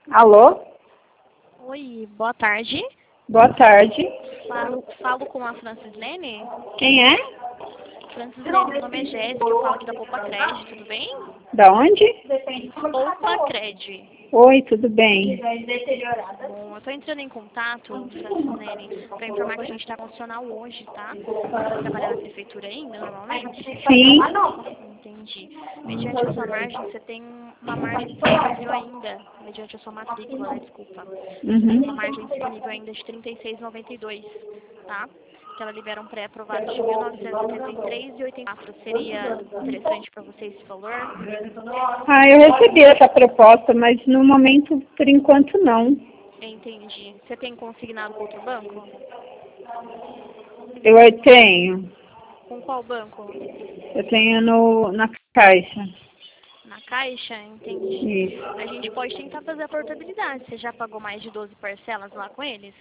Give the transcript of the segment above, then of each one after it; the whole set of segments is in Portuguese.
Alô? Oi, boa tarde. Boa tarde. Falo com a Francislene? Quem é? Francislene, meu nome é Jéssica, eu falo aqui da Poupa Cred, tudo bem? Da onde? Poupa Cred. Oi, tudo bem? Bom, eu tô entrando em contato, Francislene, para informar que a gente está funcional hoje, tá? Você trabalha na prefeitura ainda, normalmente? Sim. Entendi. Mediante a sua margem, você tem uma margem disponível ainda, mediante a sua matrícula, né, desculpa. Você tem uma margem disponível ainda de R$ 36,92, tá? Que ela libera um pré-aprovado de R$ 1.973,84. Seria interessante para você esse valor? Ah, eu recebi essa proposta, mas no momento, por enquanto, não. Entendi. Você tem consignado com outro banco? Eu tenho. Com qual banco? Eu tenho na Caixa. Na Caixa? Entendi. Isso. A gente pode tentar fazer a portabilidade. Você já pagou mais de 12 parcelas lá com eles?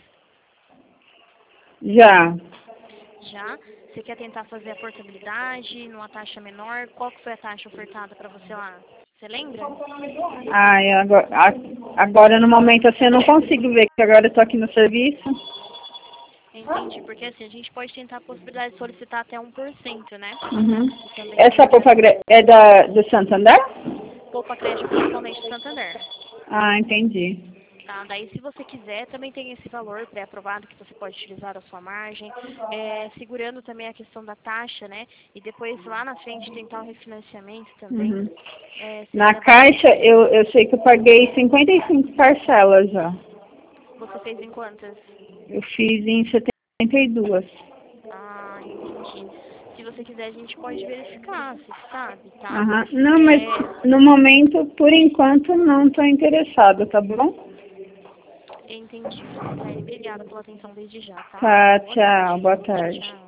Já. Já? Você quer tentar fazer a portabilidade numa taxa menor? Qual que foi a taxa ofertada para você lá? Você lembra? Ai, agora no momento assim eu não consigo ver, porque agora eu tô aqui no serviço. Entendi, porque assim, a gente pode tentar a possibilidade de solicitar até 1%, né? Uhum. E também Essa é do Santander? Poupa Crédito correspondente do Santander. Ah, entendi. Tá? Daí, se você quiser, também tem esse valor pré-aprovado que você pode utilizar a sua margem, segurando também a questão da taxa, né? E depois, lá na frente, tentar o refinanciamento também. Uhum. Na Seria Caixa, eu sei que eu paguei 55 parcelas já. Você fez em quantas? Eu fiz em 72. Ah, entendi. Se você quiser, a gente pode verificar, você sabe, tá? Aham. Não, mas no momento, por enquanto, não estou interessada, tá bom? Entendi, Francislene. Obrigada pela atenção desde já, tá? Tá, Boa tchau, tarde. boa Tchau, tarde. tchau.